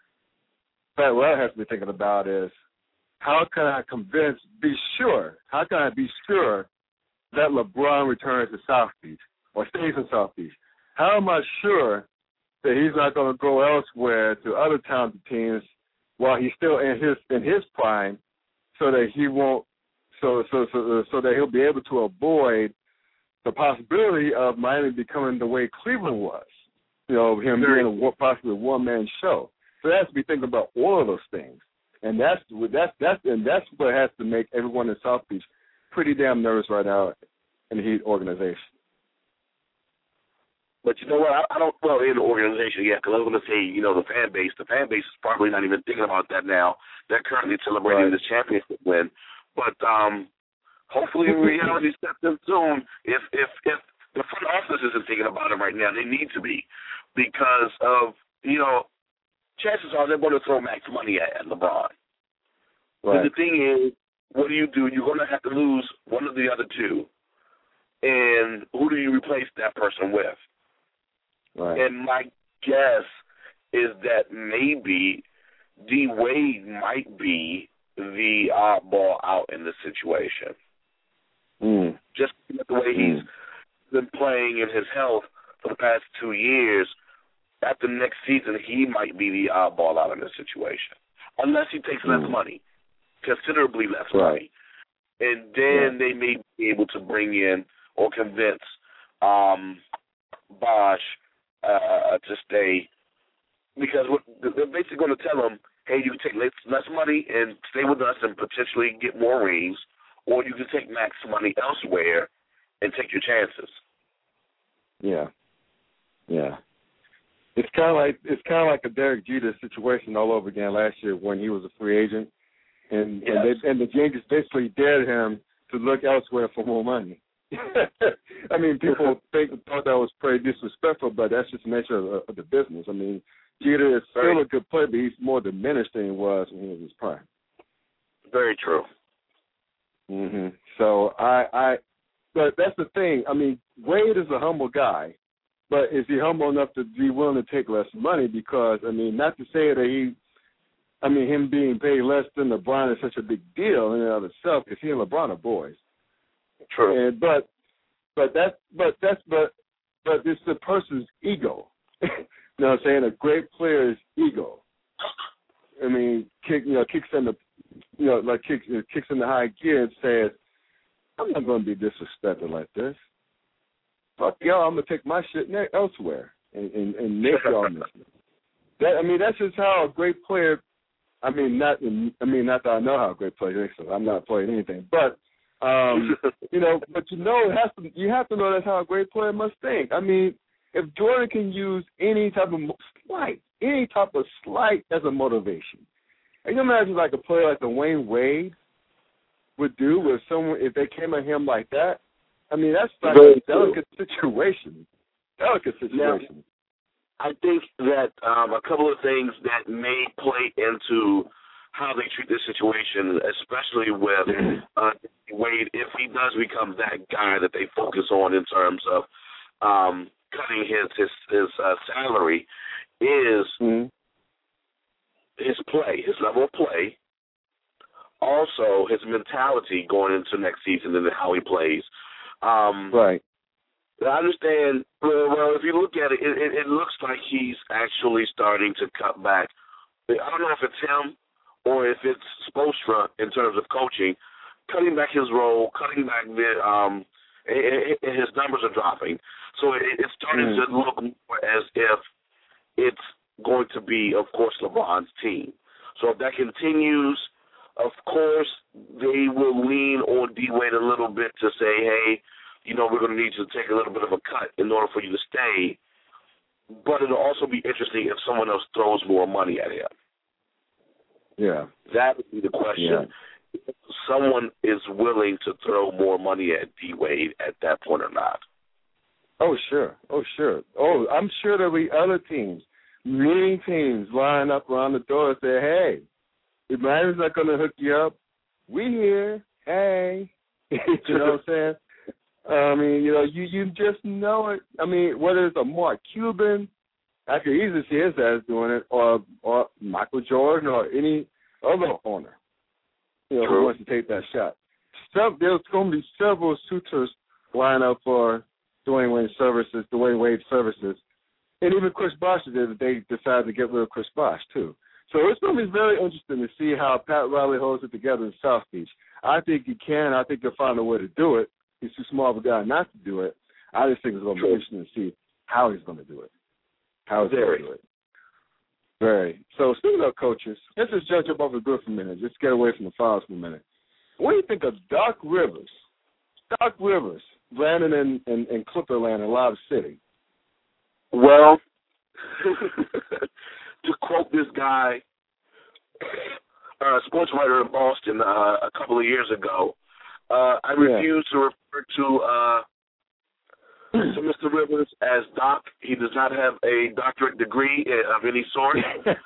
Pat Riley has to be thinking about is how can I convince, be sure, how can I be sure that LeBron returns to South Beach? Or stays in South Beach. How am I sure that he's not going to go elsewhere to other talented teams while he's still in his in his prime, so that he won't, so so so so that he'll be able to avoid the possibility of Miami becoming the way Cleveland was, you know, him being a possibly a one man show. So he has to be thinking about all of those things, and that's that's that's and that's what has to make everyone in South Beach pretty damn nervous right now in the Heat organization. But you know what? I, I don't, well, in the organization yet, because I was going to say, you know, the fan base. The fan base is probably not even thinking about that now. They're currently celebrating right. this championship win. But um, hopefully reality steps in soon. If, if, if the front office isn't thinking about it right now, they need to be. Because of, you know, chances are they're going to throw max money at, at LeBron. Right. But the thing is, what do you do? You're going to have to lose one of the other two. And who do you replace that person with? Right. And my guess is that maybe D Wade might be the oddball out in this situation. Mm. Just the way mm. he's been playing in his health for the past two years, after next season, he might be the oddball out in this situation. Unless he takes mm. less money, considerably less right. money. And then yeah. they may be able to bring in or convince um, Bosh Uh, to stay, because what, they're basically going to tell them, hey, you can take less, less money and stay with us and potentially get more rings, or you can take max money elsewhere and take your chances. Yeah, yeah. It's kind of like it's kind of like a Derek Jeter situation all over again last year when he was a free agent, and yes. and, they, and the Yankees basically dared him to look elsewhere for more money. I mean, people think thought that was pretty disrespectful, but that's just the nature of, of the business. I mean, Jeter is still Very, a good player, but he's more diminished than he was when he was his prime. Very true. hmm So I, I, but that's the thing. I mean, Wade is a humble guy, but is he humble enough to be willing to take less money? Because I mean, not to say that he, I mean, him being paid less than LeBron is such a big deal in and of itself, because he and LeBron are boys. True. And but, but that's, but that's, but, but it's the person's ego. You know what I'm saying? A great player's ego. I mean, kick, you know, kicks in the, you know, like kicks, you know, kicks in the high gear and says, "I'm not going to be disrespected like this. Fuck y'all, I'm gonna take my shit ne- elsewhere and, and, and make y'all miss me." That I mean, that's just how a great player. I mean, not I mean, not that I know how a great player is. I'm not playing anything, but um, you know, but you know, it has to. You have to know that's how a great player must think. I mean, if Jordan can use any type of slight, any type of slight as a motivation, can you imagine like a player like Dwayne Wade would do with someone if they came at him like that? I mean, that's like Very a delicate true. situation. Delicate situation. Now, I think that um, a couple of things that may play into how they treat this situation, especially with uh, Wade, if he does become that guy that they focus on in terms of um, cutting his his, his uh, salary, is mm-hmm. his play, his level of play, also his mentality going into next season and how he plays. Um, right. I understand. Well, well, if you look at it, it, it, it looks like he's actually starting to cut back. I don't know if it's him or if it's Spoelstra in terms of coaching, cutting back his role, cutting back the um, it, it, his numbers are dropping. So it, it's starting mm. to look more as if it's going to be, of course, LeBron's team. So if that continues, of course, they will lean on D-Wade a little bit to say, hey, you know, we're going to need you to take a little bit of a cut in order for you to stay. But it'll also be interesting if someone else throws more money at him. Yeah. That would be the question. Yeah. If someone is willing to throw more money at D-Wade at that point or not. Oh, sure. Oh, sure. Oh, I'm sure there'll be other teams, meaning teams, line up around the door and say, hey, if Miami's not going to hook you up, we here. Hey. You know what I'm saying? I mean, you know, you, you just know it. I mean, whether it's a Mark Cuban, I could easily see his ass doing it, or or Michael Jordan, or any other owner, you know, True. who wants to take that shot. So, there's going to be several suitors line up for Dwayne Wade services, Dwayne Wade services, and even Chris Bosh did if they decided to get rid of Chris Bosh too. So it's going to be very interesting to see how Pat Riley holds it together in South Beach. I think he can. I think he'll find a way to do it. He's too small of a guy not to do it. I just think it's going to be interesting to see how he's going to do it. How he's going to do it. Very. So speaking of coaches, let's just judge up off the good for a minute. Just get away from the files for a minute. What do you think of Doc Rivers? Doc Rivers landing in, in, in Clipperland in Lob City. Well, to quote this guy, a sports writer in Boston uh, a couple of years ago, uh, I yeah. refuse to refer to uh, to Mister Rivers as Doc. He does not have a doctorate degree of any sort.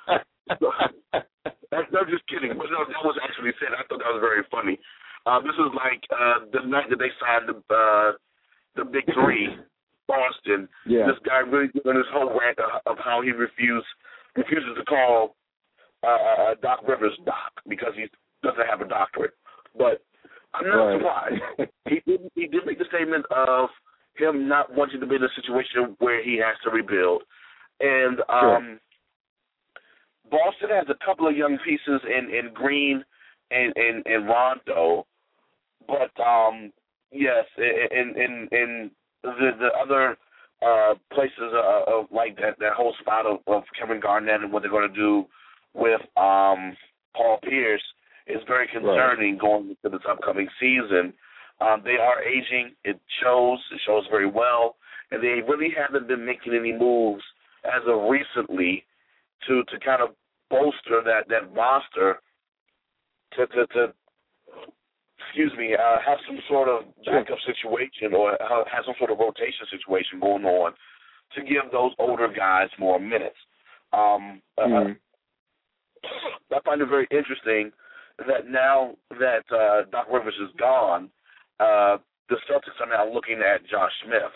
I'm just kidding. But no, that was actually said. I thought that was very funny. Uh, this is like uh, the night that they signed the uh, the Big Three, Boston. Yeah. This guy really doing this whole rant of how he refused refuses to call uh, Doc Rivers Doc because he doesn't have a doctorate. But I'm not right. surprised. He did, he did make the statement of him not wanting to be in a situation where he has to rebuild. And um, sure. Boston has a couple of young pieces in, in Green and, and, and Rondo. But, um, yes, in, in, in the, the other uh, places uh, of like that, that whole spot of, of Kevin Garnett and what they're going to do with um, Paul Pierce is very concerning right. going into this upcoming season. Um, they are aging. It shows. It shows very well. And they really haven't been making any moves as of recently to, to kind of bolster that, that roster to, to, to excuse me, uh, have some sort of backup situation or have some sort of rotation situation going on to give those older guys more minutes. Um, mm-hmm. uh, I find it very interesting that now that uh, Doc Rivers is gone, uh, the Celtics are now looking at Josh Smith.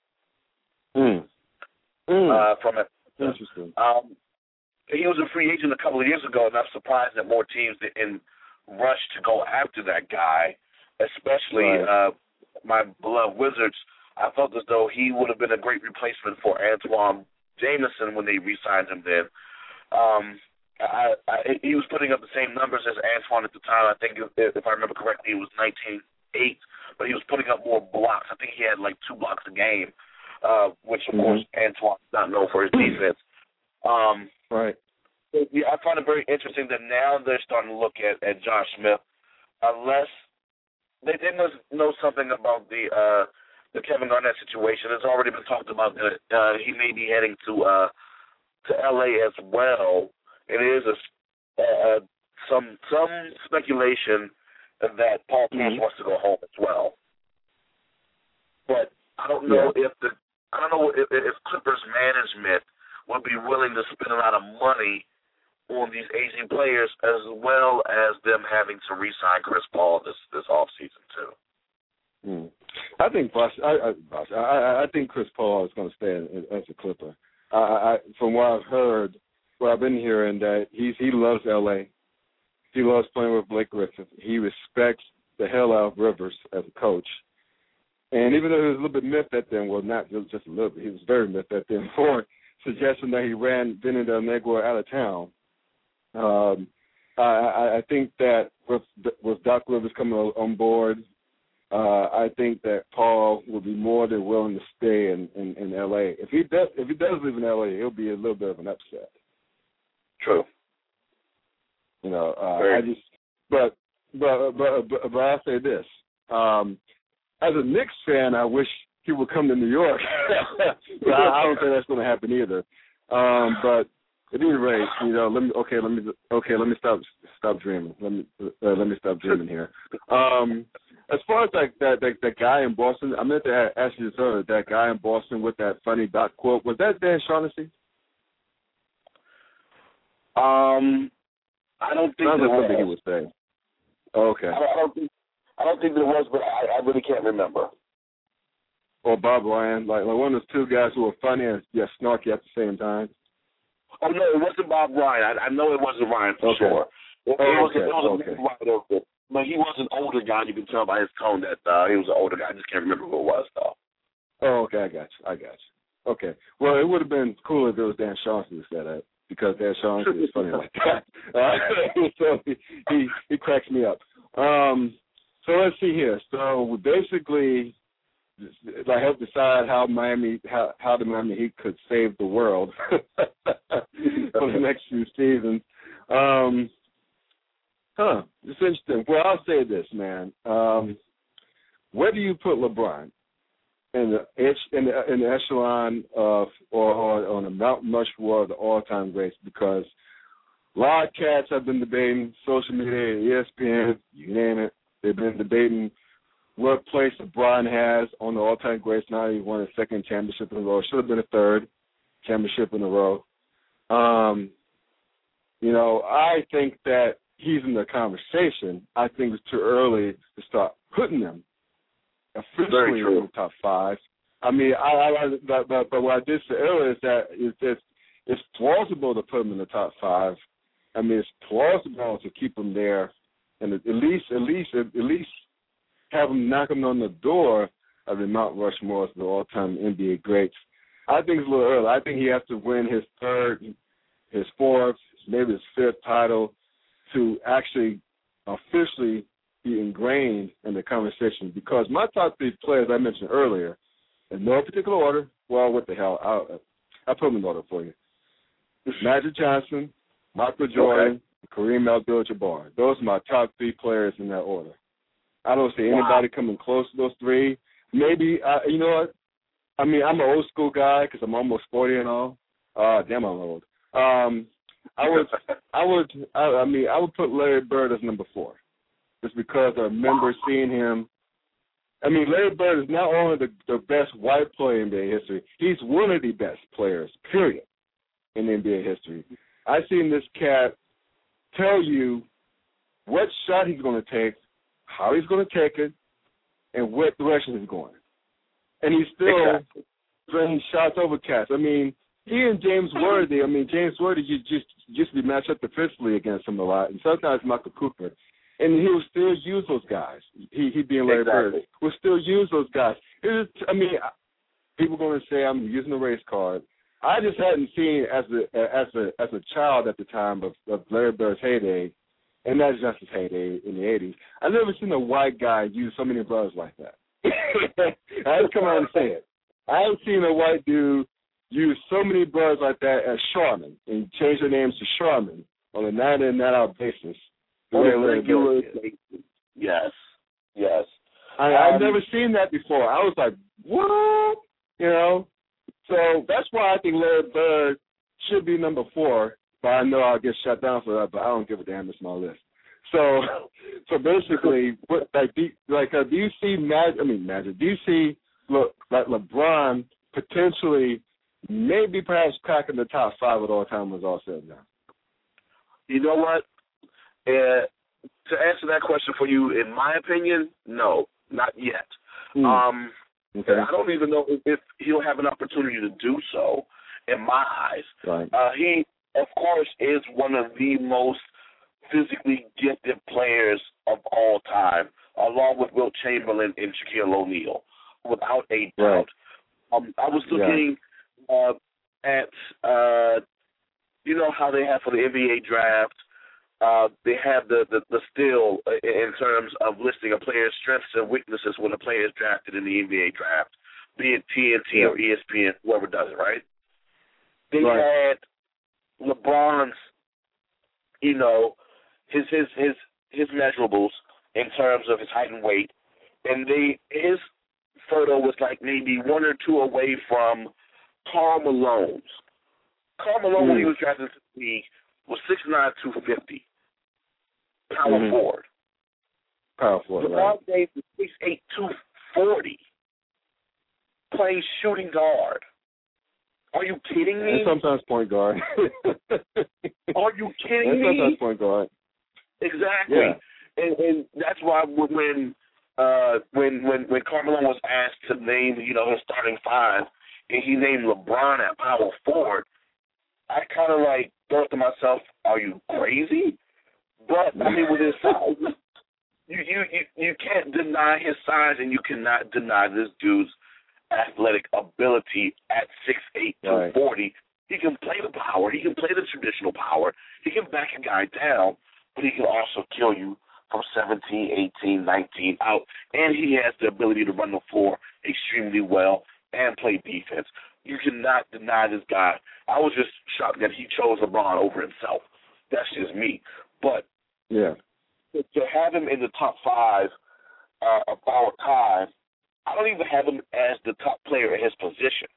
Mm. Mm. Uh, from it. Interesting. Um, he was a free agent a couple of years ago, and I'm surprised that more teams didn't rush to go after that guy, especially right. uh, my beloved Wizards. I felt as though he would have been a great replacement for Antoine Jameson when they re-signed him then. Um, I, I, he was putting up the same numbers as Antoine at the time. I think, if, if I remember correctly, it was nineteen eight, but he was putting up more blocks. I think he had like two blocks a game, uh, which, of mm-hmm. course, Antoine's not known for his defense. Um, right. Yeah, I find it very interesting that now they're starting to look at, at Josh Smith, unless they, they must know something about the uh, the Kevin Garnett situation. It's already been talked about that uh, he may be heading to uh, to L A as well. It is a, uh, some some speculation that Paul Pierce mm-hmm. wants to go home as well. But I don't know yeah. if the I don't know if, if Clippers management would be willing to spend a lot of money on these aging players, as well as them having to re-sign Chris Paul this this offseason too. Mm. I think Bosh, I, I, Bosh, I, I think Chris Paul is going to stay as a Clipper. I, I, from what I've heard, what I've been hearing, that he's he loves L A. He loves playing with Blake Griffin. He respects the hell out of Rivers as a coach. And even though he was a little bit miffed at them, well, not just a little bit, he was very miffed at them for suggesting that he ran Vinny Del Negro out of town. Um, I, I think that with with Doc Rivers coming on board, uh, I think that Paul will be more than willing to stay in, in, in L A. If he does, if he does live in L A, it'll be a little bit of an upset. True. You know, uh, I just, but but but but, but I'll say this: um, as a Knicks fan, I wish he would come to New York. But I, I don't think that's going to happen either. Um, but at any rate, you know, let me okay, let me okay, let me stop stop dreaming. Let me uh, let me stop dreaming here. Um, as far as like that, that that guy in Boston, I meant to ask you this earlier. That guy in Boston with that funny dot quote, was that Dan Shaughnessy? Um, I don't think Sounds that like was. something he was saying. Oh, okay. I don't, I don't think I don't think there was, but I, I really can't remember. Or Bob Ryan, like like one of those two guys who were funny and yet snarky at the same time. Oh no, it wasn't Bob Ryan. I, I know it wasn't Ryan for okay. sure. It, oh, it was, okay. it was okay. Ryan, but he was an older guy. You can tell by his tone that uh, he was an older guy. I just can't remember who it was though. Oh, okay, I got you. I got you. Okay. Well, it would have been cool if it was Dan Shaughnessy who said that, because Dan Shaughnessy is funny like that. Uh, so he, he he cracks me up. Um, so let's see here. So basically, I help decide how Miami, how, how the Miami Heat could save the world for the next few seasons. Um, huh, it's interesting. Well, I'll say this, man. Um, where do you put LeBron? In the, in the in the echelon of or, or on the Mount Rushmore of the all-time greats, because a lot of cats have been debating, social media, E S P N, you name it. They've been debating what place LeBron has on the all-time greats. Now he won a second championship in a row. Should have been a third championship in a row. Um, you know, I think that he's in the conversation. I think it's too early to start putting him officially in the top five. I mean, I, I but, but, but what I did say earlier is that it's, it's, it's plausible to put him in the top five. I mean, it's plausible to keep him there, and at least, at least, at least have him knock him on the door of the Mount Rushmore of the all-time N B A greats. I think it's a little early. I think he has to win his third, his fourth, maybe his fifth title to actually officially be ingrained in the conversation, because my top three players I mentioned earlier, in no particular order, well, what the hell, I'll, I'll put them in order for you. Magic Johnson, Michael Jordan, okay. Kareem Abdul-Jabbar. Those are my top three players in that order. I don't see anybody wow. coming close to those three. Maybe, uh, you know what, I mean, I'm an old school guy because I'm almost forty and all. Uh, damn, I'm old. Um, I would, I would, I, I mean, I would put Larry Bird as number four. Just because I remember seeing him. I mean, Larry Bird is not only the, the best white player in N B A history, he's one of the best players, period, in N B A history. I've seen this cat tell you what shot he's going to take, how he's going to take it, and what direction he's going. And he's still exactly. throwing shots over cats. I mean, he and James Worthy, I mean, James Worthy just, just used to be matched up defensively against him a lot, and sometimes Michael Cooper. And he will still use those guys. He, he being Larry exactly. Bird, will still use those guys. It is, I mean, people are going to say I'm using a race card. I just hadn't seen as a as a as a child at the time of, of Larry Bird's heyday, and that's just his heyday in the eighties. I've never seen a white guy use so many brothers like that. I had to come out and say it. I haven't seen a white dude use so many brothers like that as Charmin and change their names to Charmin on a night in, night out basis. On a regular basis. Yes. Yes. I, I've um, never seen that before. I was like, what? You know? So that's why I think Larry Bird should be number four, but I know I'll get shut down for that, but I don't give a damn. It's my list. So, so basically, what, like, do, like, uh, do you see Magic? I mean, Magic. Do you see look like LeBron potentially, maybe perhaps cracking the top five of all time was all said and done? You know what? Uh, to answer that question for you, in my opinion, no, not yet. Mm. Um, okay. I don't even know if he'll have an opportunity to do so. In my eyes, right. uh, he, of course, is one of the most physically gifted players of all time, along with Wilt Chamberlain and Shaquille O'Neal, without a doubt. Right. Um, I was looking yeah. uh, at, uh, you know how they have for the N B A draft, uh, they have the, the, the still in terms of listing a player's strengths and weaknesses when a player is drafted in the N B A draft, be it T N T yeah. or E S P N, whoever does it, right? They right. had LeBron's, you know, his his his his measurables in terms of his height and weight, and they his photo was like maybe one or two away from Karl Malone's. Karl Malone, mm. when he was drafted into the league, was six nine, two fifty. Power mm-hmm. forward. Power forward, LeBron right. James was six eight, two forty, playing shooting guard. Are you kidding me? And sometimes point guard. Are you kidding and me? Sometimes point guard. Exactly. Yeah. And, and that's why when uh, when when when Karl Malone was asked to name, you know, his starting five, and he named LeBron at power forward, I kind of like thought to myself, "Are you crazy?" But I mean, with his size, you you you you can't deny his size, and you cannot deny this dude's athletic ability at six eight, two forty. Right. He can play the power. He can play the traditional power. He can back a guy down, but he can also kill you from seventeen, eighteen, nineteen out. And he has the ability to run the floor extremely well and play defense. You cannot deny this guy. I was just shocked that he chose LeBron over himself. That's just me. But yeah, to have him in the top five uh, of our time, I don't even have him as the top player in his position.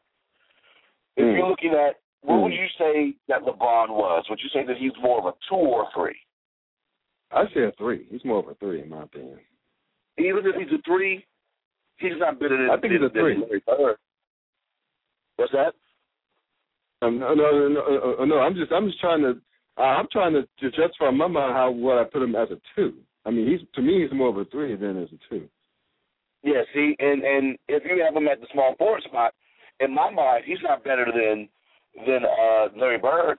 If mm. you're looking at, what mm. would you say that LeBron was? Would you say that he's more of a two or a three? I'd say a three. He's more of a three, in my opinion. Even if he's a three, he's not better than, I think than, he's a three. Larry Bird. What's that? Um, no, no, no, no, no. I'm just, I'm just trying to, uh, I'm trying to, to justify in my mind how what I put him as a two. I mean, he's to me, he's more of a three than as a two. Yeah, see, and, and if you have him at the small forward spot, in my mind, he's not better than than uh, Larry Bird.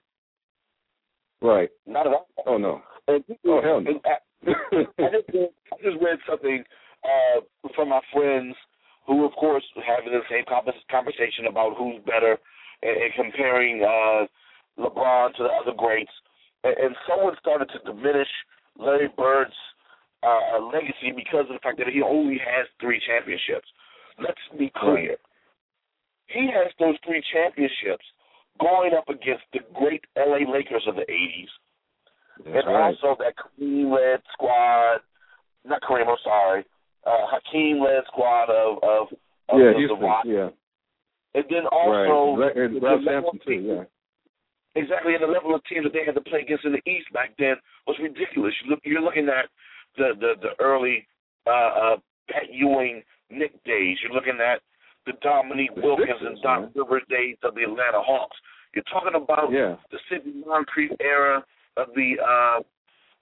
Right. Not at all. Oh, no. And, oh, hell no. I, I, just, I just read something uh, from my friends who, of course, having the same conversation about who's better and, and comparing uh, LeBron to the other greats. And, and someone started to diminish Larry Bird's uh, legacy because of the fact that he only has three championships. Let's be clear. Right. He has those three championships going up against the great L A Lakers of the eighties. That's and right. also that Kareem-led squad, not Kareem, I'm sorry, uh, Hakeem-led squad of, of, of yeah, the, Houston, the Rockets. Yeah, and then also right. and Ralph Sampson, too, yeah. Exactly, and the level of teams that they had to play against in the East back then was ridiculous. You look, you're looking at the, the, the early uh, uh, Pat Ewing, Nick days. You're looking at the Dominique the Wilkins Sixers, and Doc Rivers days of the Atlanta Hawks. You're talking about yeah. the Sidney Moncrief era of the uh,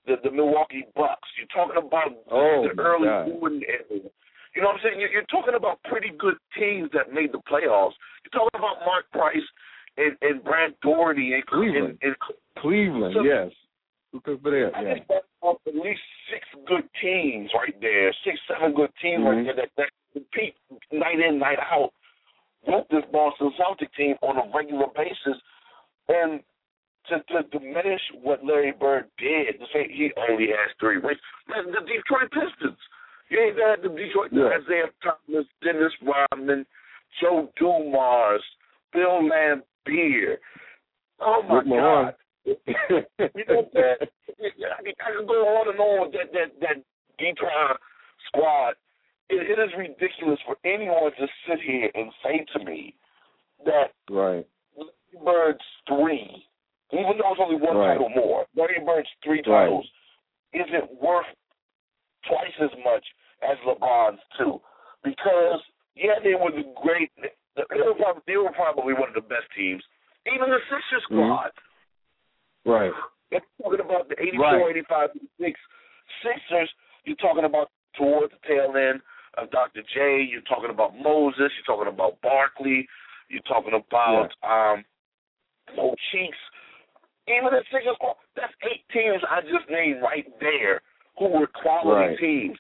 the, the Milwaukee Bucks. You're talking about oh, the early God. Jordan era. You know what I'm saying? You're, you're talking about pretty good teams that made the playoffs. You're talking about Mark Price and, and Brad Daugherty and Cleveland. And, and, Cleveland, so, yes. Who could be there? I Yeah. think that's at least six good teams right there, six, seven good teams mm-hmm. right there that, that compete night in, night out with this Boston Celtic team on a regular basis. And to, to diminish what Larry Bird did, to say he only has three rings, man, the Detroit Pistons. You ain't got the Detroit, yeah. Isaiah Thomas, Dennis Rodman, Joe Dumars, Bill Laimbeer. Oh, my Rick God. You know that? I, mean, I can go on and on with that, that, that Detroit squad. It, it is ridiculous for anyone to sit here and say to me that right. Larry Bird's three, even though it's only one right. title more, Larry Bird's three right. titles isn't worth twice as much as LeBron's two. Because, yeah, they were the great, they were probably, they were probably one of the best teams. Even the Sixers squad. Mm-hmm. Right. You're talking about the eighty-four, right. eighty-five, eighty-six Sixers. You're talking about towards the tail end of Doctor J. You're talking about Moses. You're talking about Barkley. You're talking about yeah. um, Mo Cheeks. Even the Sixers squad. That's eight teams I just named right there who were quality right. teams.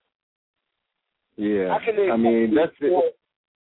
Yeah. I, can I mean, that's four, it.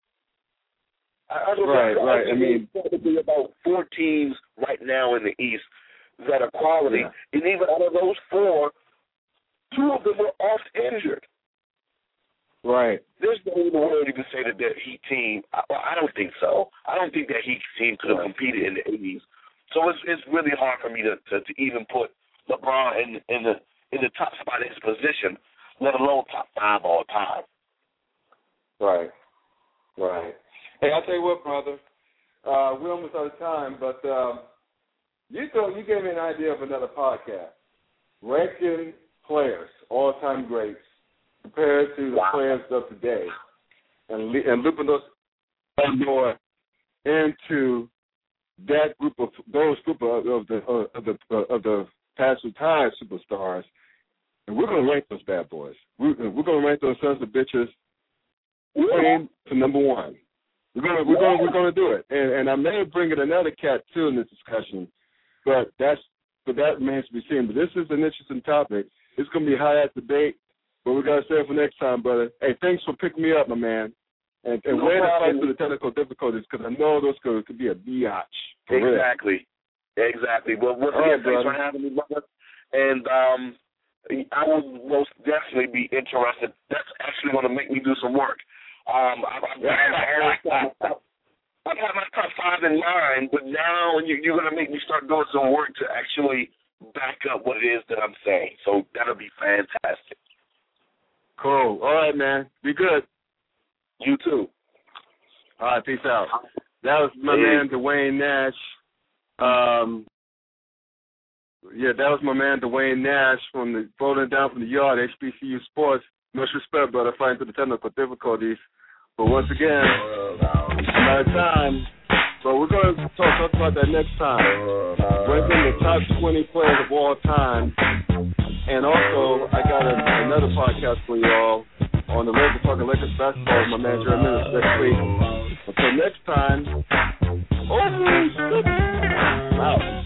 I, I right, know, right. I, I mean, probably about four teams right now in the East that are quality, yeah. and even out of those four, two of them were oft injured. Right. There's no way you can say that that Heat team. I, I don't think so. I don't think that Heat team could have right. competed in the eighties. So it's it's really hard for me to, to, to even put LeBron in in the in the top spot in his position, let alone top five all time. Right. Right. Hey, I'll tell you what, brother. Uh, we're almost out of time, but uh, you told, you gave me an idea of another podcast. Ranking players, all-time greats, compared to the wow. players of today, and, and looping those more into that group of those group of, of the uh, of the uh, of the past retired superstars, and we're going to rank those bad boys. We're, we're going to rank those sons of bitches, clean to number one. We're gonna we're gonna we're gonna do it, and and I may bring in another cat too in this discussion, but that's but that remains to be seen. But this is an interesting topic. It's gonna be high at debate, but we gotta save it for next time, brother. Hey, thanks for picking me up, my man, and and no way to fight problem. through the technical difficulties because I know those could could be a biatch. Exactly, real. exactly. Well, once again, right, thanks for having me, brother. And um, I will most definitely be interested. That's actually going to make me do some work. Um, I, I, I, I, I got my top five in mind, but now you, you're going to make me start doing some work to actually back up what it is that I'm saying. So that'll be fantastic. Cool. All right, man. Be good. You too. All right, peace out. That was my yeah. man, Dwayne Nash. Um, yeah, that was my man, Dwayne Nash, from the rolling down from the yard, H B C U Sports. Much respect, brother, fighting through the technical difficulties. But once again, I'm out of time. But we're going to talk, talk about that next time. Ranking the top twenty players of all time. And also, I got a, another podcast for y'all on the Lakers Talking Lakers Basketball with my man, Jeremy Minutes next week. Until next time, oh, shit. Out.